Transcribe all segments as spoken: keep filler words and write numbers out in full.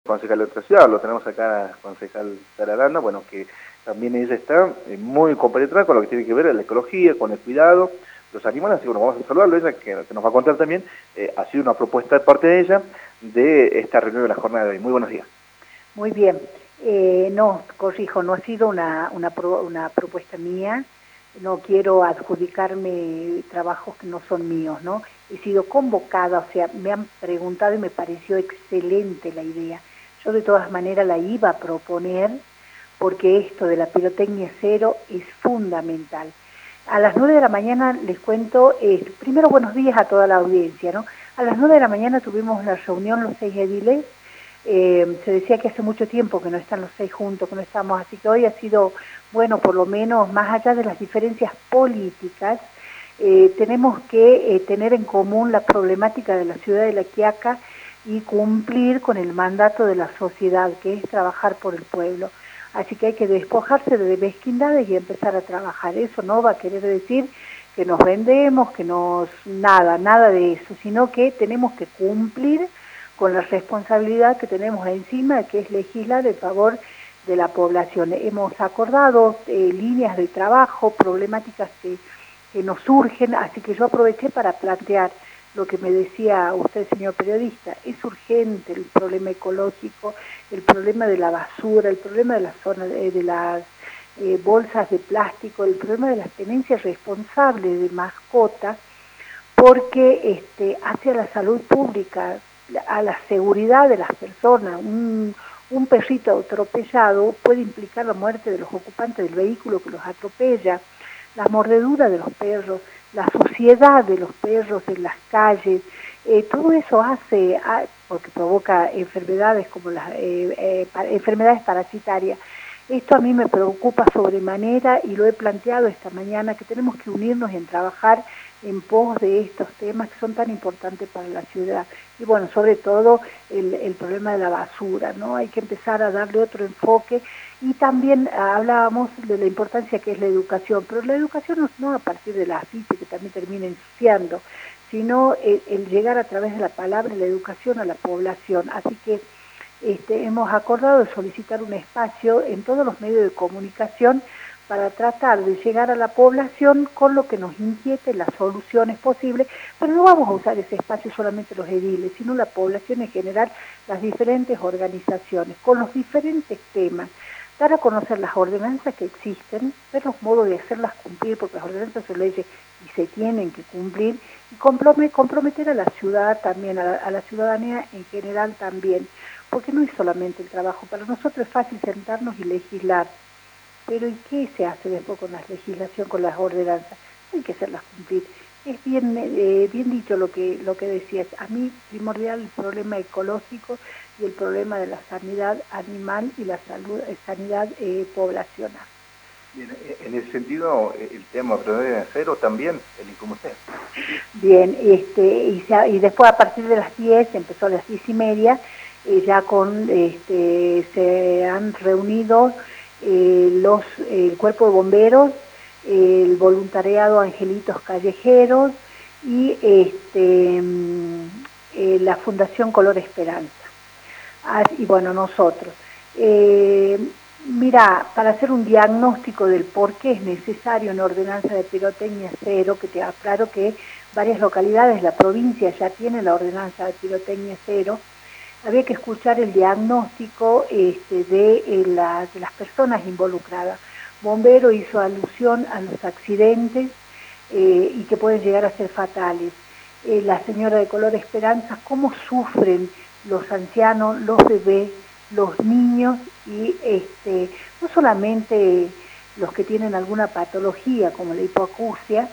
concejal de otra ciudad, lo tenemos acá, concejal Sara Aranda, bueno, que también ella está eh, muy compenetrada con lo que tiene que ver con la ecología, con el cuidado, los animales, así que bueno, vamos a saludarlo, ella que, que nos va a contar también, eh, ha sido una propuesta de parte de ella de esta reunión de la jornada de hoy. Muy buenos días. Muy bien, eh, no, corrijo, no ha sido una, una, pro, una propuesta mía, no quiero adjudicarme trabajos que no son míos, ¿no? He sido convocada, o sea, me han preguntado y me pareció excelente la idea. Yo de todas maneras la iba a proponer porque esto de la pirotecnia cero es fundamental. A las nueve de la mañana les cuento, eh, primero buenos días a toda la audiencia, ¿no? A las nueve de la mañana tuvimos una reunión los seis ediles. Eh, se decía que hace mucho tiempo que no están los seis juntos, que no estamos, así que hoy ha sido, bueno, por lo menos más allá de las diferencias políticas, eh, tenemos que eh, tener en común la problemática de la ciudad de La Quiaca y cumplir con el mandato de la sociedad, que es trabajar por el pueblo. Así que hay que despojarse de mezquindades y empezar a trabajar. Eso no va a querer decir que nos vendemos, que nos... nada, nada de eso, sino que tenemos que cumplir con la responsabilidad que tenemos encima, que es legislar en favor de la población. Hemos acordado eh, líneas de trabajo, problemáticas que, que nos surgen, así que yo aproveché para plantear lo que me decía usted, señor periodista. Es urgente el problema ecológico, el problema de la basura, el problema de las zonas de, de las eh, bolsas de plástico, el problema de las tenencias responsables de mascotas, porque este, hacia la salud pública, a la seguridad de las personas. Un, un perrito atropellado puede implicar la muerte de los ocupantes del vehículo que los atropella, la mordedura de los perros, la suciedad de los perros en las calles, eh, todo eso hace, porque provoca enfermedades como las eh, eh, enfermedades parasitarias. Esto a mí me preocupa sobremanera y lo he planteado esta mañana, que tenemos que unirnos en trabajar en pos de estos temas que son tan importantes para la ciudad. Y bueno, sobre todo el, el problema de la basura, ¿no? Hay que empezar a darle otro enfoque y también hablábamos de la importancia que es la educación, pero la educación no, no a partir de la afiche que también termina ensuciando, sino el, el llegar a través de la palabra, la educación a la población. Así que este, hemos acordado de solicitar un espacio en todos los medios de comunicación para tratar de llegar a la población con lo que nos inquiete, las soluciones posibles, pero no vamos a usar ese espacio solamente los ediles, sino la población en general, las diferentes organizaciones, con los diferentes temas, dar a conocer las ordenanzas que existen, ver los modos de hacerlas cumplir, porque las ordenanzas son leyes y se tienen que cumplir, y comprometer a la ciudad también, a la, a la ciudadanía en general también, porque no es solamente el trabajo, para nosotros es fácil sentarnos y legislar, pero ¿y qué se hace después con la legislación, con las ordenanzas? Hay que hacerlas cumplir. Es bien eh, bien dicho lo que lo que decías. A mí primordial el problema ecológico y el problema de la sanidad animal y la salud, eh, sanidad eh, poblacional. Bien, en ese sentido, el tema de cero también, el como usted. Bien, este, y, se, y después a partir de las diez, empezó a las diez y media, eh, ya con, este, se han reunido Eh, los, eh, el cuerpo de bomberos, eh, el voluntariado Angelitos Callejeros y este, eh, la Fundación Color Esperanza. Ah, y bueno, nosotros. Eh, mira, para hacer un diagnóstico del por qué es necesario una ordenanza de pirotecnia cero, que te aclaro que varias localidades de la provincia ya tienen la ordenanza de pirotecnia cero, había que escuchar el diagnóstico este, de, eh, la, de las personas involucradas. Bombero hizo alusión a los accidentes eh, y que pueden llegar a ser fatales. Eh, la señora de Color Esperanza, cómo sufren los ancianos, los bebés, los niños y este, no solamente los que tienen alguna patología como la hipoacusia,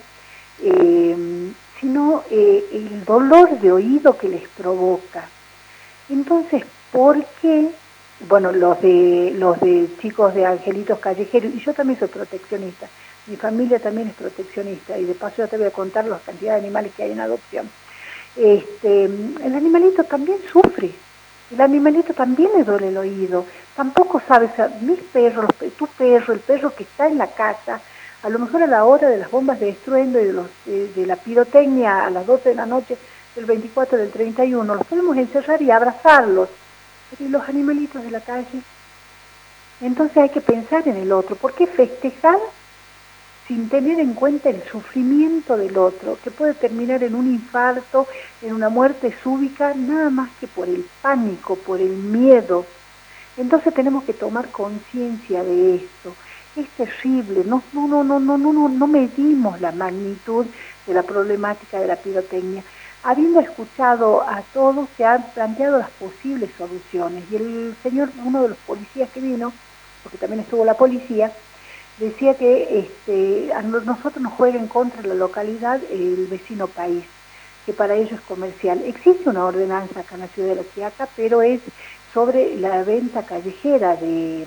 eh, sino eh, el dolor de oído que les provoca. Entonces, ¿por qué? Bueno, los de los de chicos de Angelitos Callejeros, y yo también soy proteccionista, mi familia también es proteccionista, y de paso ya te voy a contar la cantidad de animales que hay en adopción. Este, el animalito también sufre, el animalito también le duele el oído, tampoco sabes, mis perros, tu perro, el perro que está en la casa, a lo mejor a la hora de las bombas de estruendo y de, los, de, de la pirotecnia a las doce de la noche, del veinticuatro, del treinta y uno, los podemos encerrar y abrazarlos, pero ¿y los animalitos de la calle? Entonces hay que pensar en el otro. ¿Por qué festejar sin tener en cuenta el sufrimiento del otro, que puede terminar en un infarto, en una muerte súbita, nada más que por el pánico, por el miedo? Entonces tenemos que tomar conciencia de esto. Es terrible, no, no, no, no, no, no, no medimos la magnitud de la problemática de la pirotecnia. Habiendo escuchado a todos, se han planteado las posibles soluciones. Y el señor, uno de los policías que vino, porque también estuvo la policía, decía que este, a nosotros nos juega en contra de la localidad el vecino país, que para ellos es comercial. Existe una ordenanza acá en la ciudad de La Quiaca, pero es sobre la venta callejera de,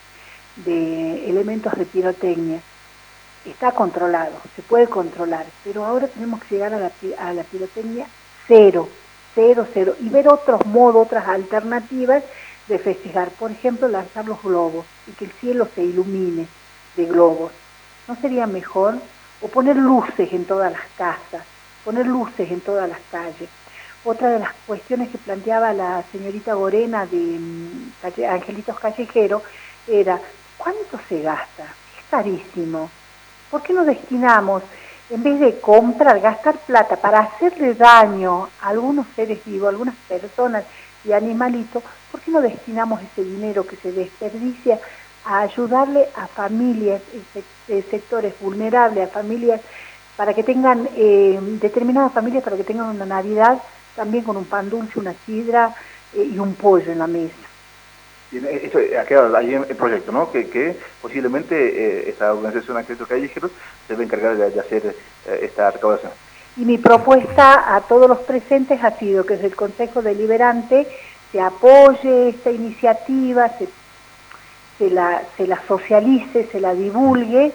de elementos de pirotecnia. Está controlado, se puede controlar, pero ahora tenemos que llegar a la, a la pirotecnia cero, cero, cero, y ver otros modos, otras alternativas de festejar. Por ejemplo, lanzar los globos y que el cielo se ilumine de globos. ¿No sería mejor? O poner luces en todas las casas, poner luces en todas las calles. Otra de las cuestiones que planteaba la señorita Gorena de um, Angelitos Callejeros era, ¿cuánto se gasta? Es carísimo. ¿Por qué no destinamos, en vez de comprar, gastar plata para hacerle daño a algunos seres vivos, a algunas personas y animalitos, por qué no destinamos ese dinero que se desperdicia a ayudarle a familias, eh, sectores vulnerables, a familias, para que tengan, eh, determinadas familias, para que tengan una Navidad también con un pan dulce, una sidra eh, y un pollo en la mesa? Esto ha quedado ahí en el proyecto, ¿no? Que, que posiblemente eh, esta organización Angelitos Callejeros se debe encargar de, de hacer eh, esta recaudación. Y mi propuesta a todos los presentes ha sido que desde el Consejo Deliberante se apoye esta iniciativa, se, se, la, se la socialice, se la divulgue,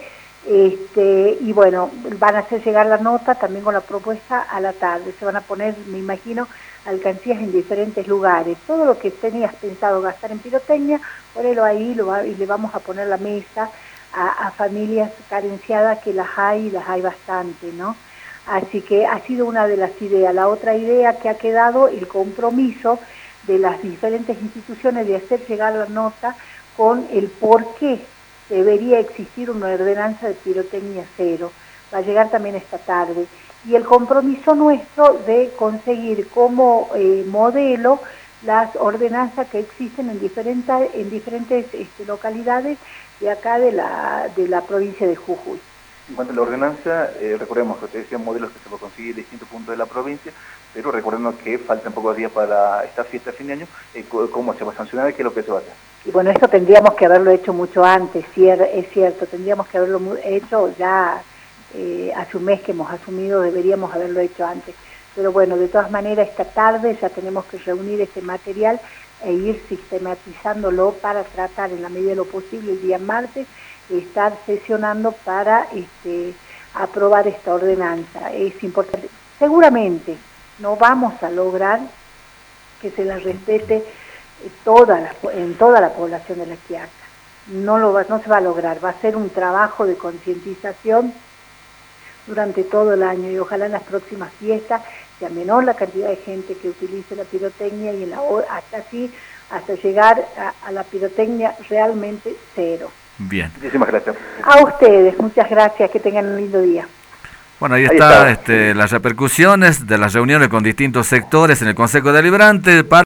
este, y bueno, van a hacer llegar la nota también con la propuesta a la tarde. Se van a poner, me imagino, alcancías en diferentes lugares. Todo lo que tenías pensado gastar en pirotecnia, ponelo ahí lo va, y le vamos a poner la mesa a, a familias carenciadas, que las hay, y las hay bastante, ¿no? Así que ha sido una de las ideas. La otra idea que ha quedado, el compromiso de las diferentes instituciones de hacer llegar la nota con el por qué debería existir una ordenanza de pirotecnia cero. Va a llegar también esta tarde. Y el compromiso nuestro de conseguir como eh, modelo las ordenanzas que existen en diferentes, en diferentes este, localidades de acá de la, de la provincia de Jujuy. En cuanto a la ordenanza, eh, recordemos que ustedes decían modelos que se pueden conseguir en distintos puntos de la provincia, pero recordemos que faltan pocos días para esta fiesta de fin de año. Eh, ¿Cómo se va a sancionar y qué es lo que se va a hacer? Y bueno, esto tendríamos que haberlo hecho mucho antes, es cierto, tendríamos que haberlo hecho ya eh, hace un mes que hemos asumido, deberíamos haberlo hecho antes. Pero bueno, de todas maneras, esta tarde ya tenemos que reunir este material e ir sistematizándolo para tratar, en la medida de lo posible, el día martes, estar sesionando para este, aprobar esta ordenanza. Es importante. Seguramente no vamos a lograr que se la respete toda la, en toda la población de La Quiaca. No, lo va, no se va a lograr. Va a ser un trabajo de concientización durante todo el año y ojalá en las próximas fiestas sea menor la cantidad de gente que utilice la pirotecnia y en la, hasta así, hasta llegar a, a la pirotecnia realmente cero. Bien. Muchísimas gracias. A ustedes, muchas gracias, que tengan un lindo día. Bueno, ahí, ahí está, está. Este, las repercusiones de las reuniones con distintos sectores en el Consejo Deliberante.